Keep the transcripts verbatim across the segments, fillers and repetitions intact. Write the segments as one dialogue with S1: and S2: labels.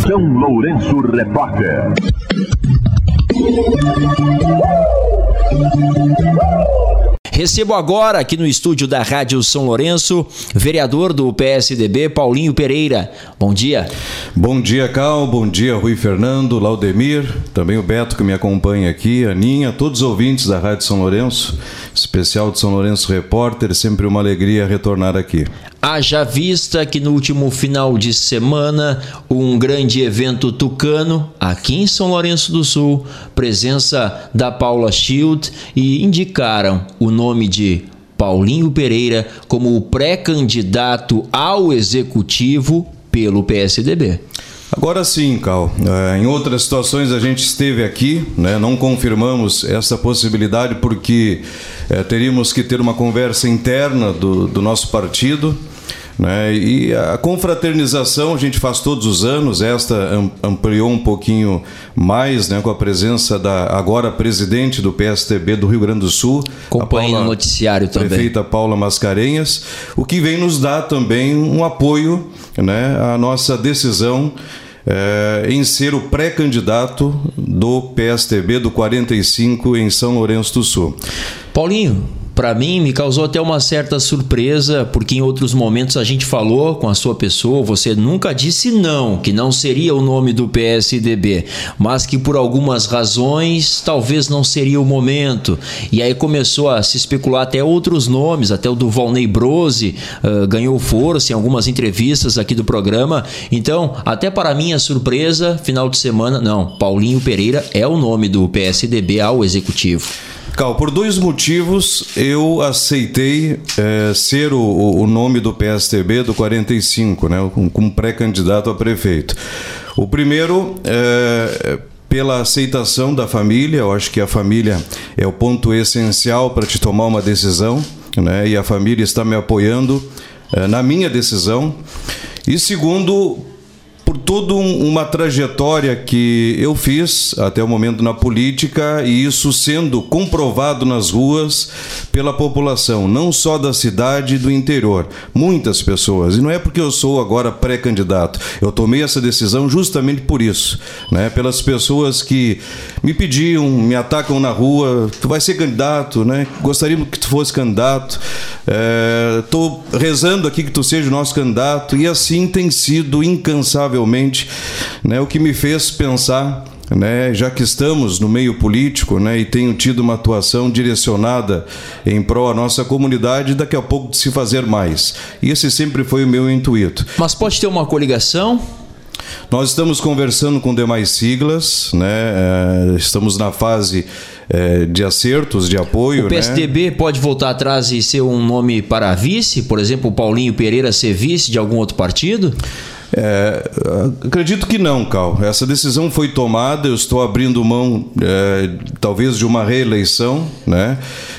S1: São Lourenço Repórter.
S2: Recebo agora, aqui no estúdio da Rádio São Lourenço, vereador do P S D B, Paulinho Pereira. Bom dia.
S3: Bom dia, Cal. Bom dia, Rui Fernando, Laudemir, também o Beto que me acompanha aqui, a Aninha, todos os ouvintes da Rádio São Lourenço, especial de São Lourenço Repórter, sempre uma alegria retornar aqui.
S2: Haja vista que no último final de semana, um grande evento tucano, aqui em São Lourenço do Sul, presença da Paula Schild, e indicaram o nome de Paulinho Pereira como o pré-candidato ao executivo pelo P S D B.
S3: Agora sim, Cal. Em outras situações a gente esteve aqui, né? Não confirmamos essa possibilidade porque é, teríamos que ter uma conversa interna do, do nosso partido, né? E a confraternização a gente faz todos os anos. Esta ampliou um pouquinho mais, né, com a presença da agora presidente do P S D B do Rio Grande do Sul,
S2: acompanhe no noticiário também,
S3: prefeita Paula Mascarenhas, o que vem nos dar também um apoio, né, à nossa decisão é, em ser o pré-candidato do P S D B do quarenta e cinco em São Lourenço do Sul.
S2: Paulinho, para mim, me causou até uma certa surpresa, porque em outros momentos a gente falou com a sua pessoa, você nunca disse não, que não seria o nome do P S D B, mas que por algumas razões talvez não seria o momento. E aí começou a se especular até outros nomes, até o do Valnei Brose uh, ganhou força em algumas entrevistas aqui do programa. Então, até para minha surpresa, final de semana, não, Paulinho Pereira é o nome do P S D B ao executivo.
S3: Cal, por dois motivos eu aceitei é, ser o, o nome do P S D B do quarenta e cinco, né, como pré-candidato a prefeito. O primeiro é pela aceitação da família. Eu acho que a família é o ponto essencial para te tomar uma decisão, né, e a família está me apoiando é, na minha decisão. E segundo, por toda um, uma trajetória que eu fiz até o momento na política, e isso sendo comprovado nas ruas pela população, não só da cidade e do interior, muitas pessoas. E não é porque eu sou agora pré-candidato, eu tomei essa decisão justamente por isso, né? Pelas pessoas que me pediam, me atacam na rua: tu vai ser candidato, né? Gostaríamos que tu fosse candidato, estou é, rezando aqui que tu seja o nosso candidato. E assim tem sido incansável, né, o que me fez pensar, né, já que estamos no meio político, né, e tenho tido uma atuação direcionada em prol da nossa comunidade, daqui a pouco de se fazer mais. E esse sempre foi o meu intuito.
S2: Mas pode ter uma coligação?
S3: Nós estamos conversando com demais siglas, né, estamos na fase é, de acertos, de apoio.
S2: O P S D B, né, pode voltar atrás e ser um nome para vice? Por exemplo, o Paulinho Pereira ser vice de algum outro partido?
S3: É, acredito que não, Cal. Essa decisão foi tomada, eu estou abrindo mão é, talvez de uma reeleição, né,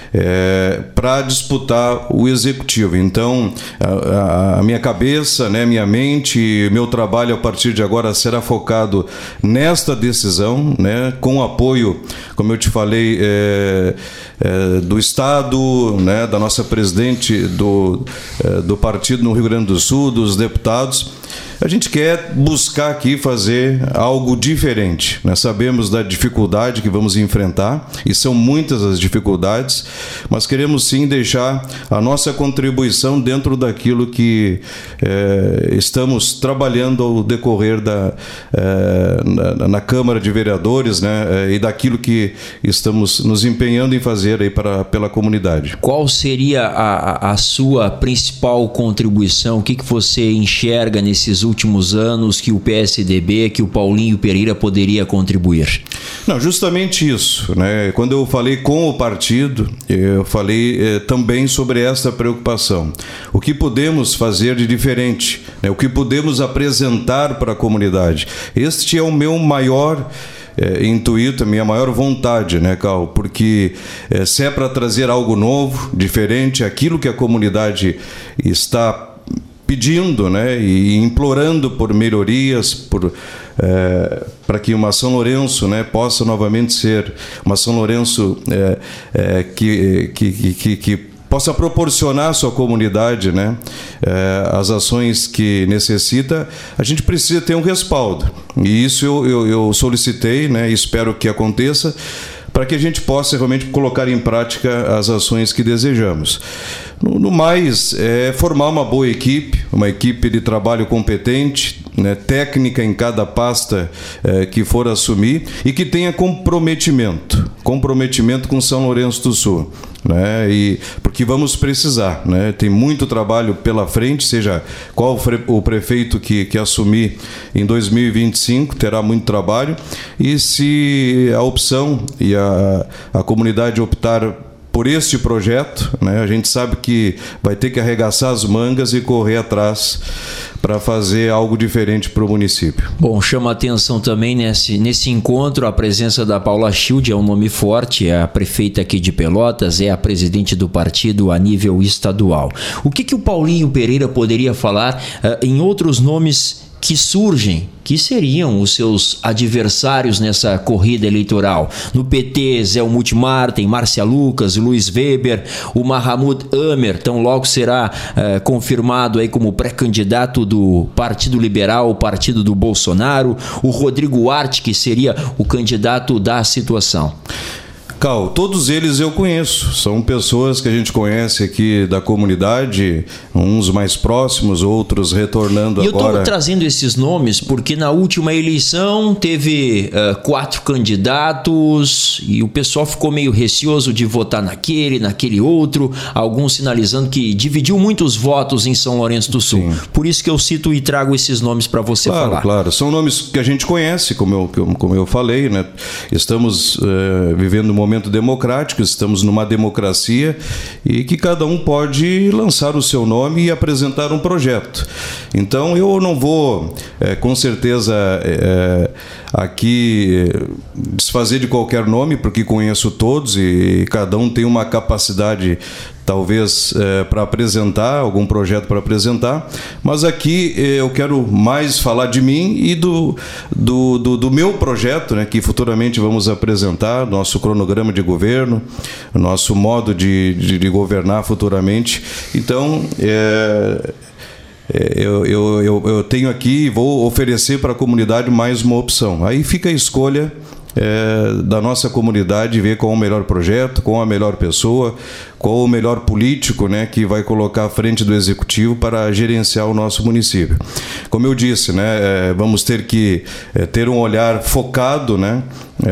S3: é, para disputar o executivo. Então a, a minha cabeça, né, minha mente, meu trabalho a partir de agora será focado nesta decisão, né, com o apoio, como eu te falei, é, é, do Estado, né, da nossa presidente do, é, do partido no Rio Grande do Sul, dos deputados. A gente quer buscar aqui fazer algo diferente, né? Sabemos da dificuldade que vamos enfrentar, e são muitas as dificuldades, mas queremos sim deixar a nossa contribuição dentro daquilo que é, estamos trabalhando ao decorrer da, é, na, na Câmara de Vereadores, né? É, e daquilo que estamos nos empenhando em fazer aí para, pela comunidade.
S2: Qual seria a, a sua principal contribuição? O que, que você enxerga nesses últimos anos que o P S D B, que o Paulinho Pereira poderia contribuir?
S3: Não, justamente isso, né? Quando eu falei com o partido, eu falei eh, também sobre essa preocupação. O que podemos fazer de diferente, né? O que podemos apresentar para a comunidade. Este é o meu maior É, intuito, a minha maior vontade, né, Cal? Porque é, se é para trazer algo novo, diferente, aquilo que a comunidade está pedindo, né, e implorando por melhorias, por, é, para que uma São Lourenço, né, possa novamente ser uma São Lourenço é, é, que, que, que, que possa proporcionar à sua comunidade, né, é, as ações que necessita, a gente precisa ter um respaldo. E isso eu, eu, eu solicitei, né, e espero que aconteça, para que a gente possa realmente colocar em prática as ações que desejamos. No, no mais, é formar uma boa equipe, uma equipe de trabalho competente, né, técnica em cada pasta é, que for assumir e que tenha comprometimento, comprometimento com São Lourenço do Sul. Né, e, porque vamos precisar, né, tem muito trabalho pela frente, seja qual o prefeito que, que assumir em dois mil e vinte e cinco, terá muito trabalho, e se a opção e a, a comunidade optar por este projeto, né, a gente sabe que vai ter que arregaçar as mangas e correr atrás para fazer algo diferente para o município.
S2: Bom, chama atenção também nesse, nesse encontro a presença da Paula Schild, é um nome forte, é a prefeita aqui de Pelotas, é a presidente do partido a nível estadual. O que, que o Paulinho Pereira poderia falar uh, em outros nomes que surgem, que seriam os seus adversários nessa corrida eleitoral? No P T, Zé Multimarten, Márcia Lucas, Luiz Weber, o Mahamud Amer, tão logo será eh, confirmado aí como pré-candidato do Partido Liberal, o partido do Bolsonaro, o Rodrigo Arte, que seria o candidato da situação.
S3: Cal, todos eles eu conheço, são pessoas que a gente conhece aqui da comunidade, uns mais próximos, outros retornando
S2: e
S3: agora.
S2: Eu estou trazendo esses nomes porque na última eleição teve uh, quatro candidatos e o pessoal ficou meio receoso de votar naquele, naquele outro, alguns sinalizando que dividiu muitos votos em São Lourenço do Sul. Sim. Por isso que eu cito e trago esses nomes para você
S3: claro,
S2: falar.
S3: Claro, são nomes que a gente conhece, como eu, como eu falei, né? Estamos uh, vivendo um momento democrático, estamos numa democracia e que cada um pode lançar o seu nome e apresentar um projeto. Então eu não vou, é, com certeza, é, aqui desfazer de qualquer nome, porque conheço todos e cada um tem uma capacidade talvez é, para apresentar, algum projeto para apresentar, mas aqui eu quero mais falar de mim e do, do, do, do meu projeto, né, que futuramente vamos apresentar, nosso cronograma de governo, nosso modo de, de, de governar futuramente. Então, é, Eu, eu, eu, eu tenho aqui e vou oferecer para a comunidade mais uma opção. Aí fica a escolha é, da nossa comunidade, ver qual é o melhor projeto, qual a melhor pessoa, qual o melhor político, né, que vai colocar à frente do executivo para gerenciar o nosso município. Como eu disse, né, é, vamos ter que é, ter um olhar focado, né,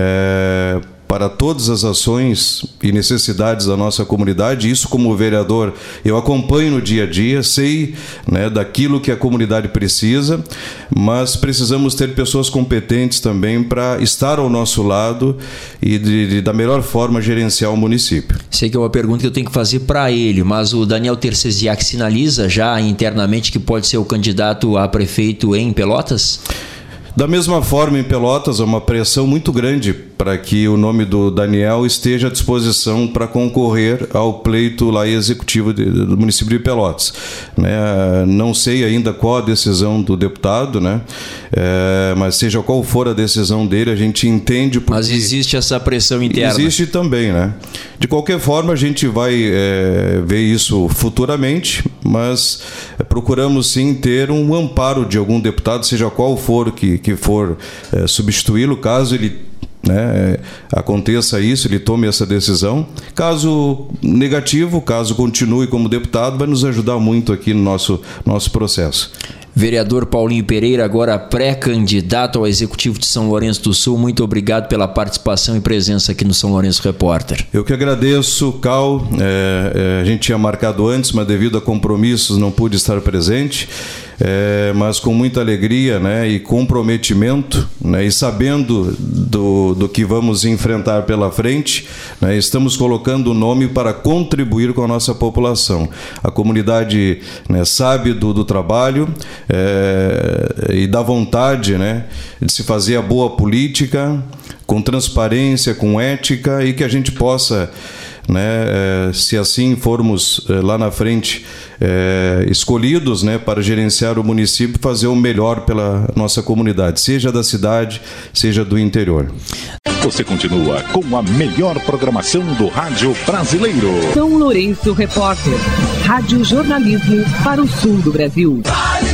S3: é, para todas as ações e necessidades da nossa comunidade. Isso, como vereador, eu acompanho no dia a dia, sei, né, daquilo que a comunidade precisa, mas precisamos ter pessoas competentes também para estar ao nosso lado e de, de, da melhor forma gerenciar o município.
S2: Sei que é uma pergunta que eu tenho que fazer para ele, mas o Daniel Tercesiak sinaliza já internamente que pode ser o candidato a prefeito em Pelotas?
S3: Da mesma forma, em Pelotas, há uma pressão muito grande para que o nome do Daniel esteja à disposição para concorrer ao pleito lá executivo de, do município de Pelotas. Né? Não sei ainda qual a decisão do deputado, né? É, mas seja qual for a decisão dele, a gente entende... Porque
S2: mas existe essa pressão interna.
S3: Existe também, né? De qualquer forma, a gente vai é, ver isso futuramente, mas procuramos sim ter um amparo de algum deputado, seja qual for que, que for é, substituí-lo, caso ele, né, aconteça isso, ele tome essa decisão. Caso negativo, caso continue como deputado, vai nos ajudar muito aqui no nosso, nosso processo.
S2: Vereador Paulinho Pereira, agora pré-candidato ao Executivo de São Lourenço do Sul, muito obrigado pela participação e presença aqui no São Lourenço Repórter.
S3: Eu que agradeço, Cal. É, é, a gente tinha marcado antes, mas devido a compromissos não pude estar presente. É, mas com muita alegria, né, e comprometimento, né, e sabendo do, do que vamos enfrentar pela frente, né, estamos colocando o nome para contribuir com a nossa população. A comunidade, né, sabe do, do trabalho é, e da vontade, né, de se fazer a boa política com transparência, com ética, e que a gente possa, né, se assim formos lá na frente é, escolhidos, né, para gerenciar o município, fazer o melhor pela nossa comunidade, seja da cidade, seja do interior.
S1: Você continua com a melhor programação do rádio brasileiro.
S4: São Lourenço Repórter, rádio jornalismo para o sul do Brasil.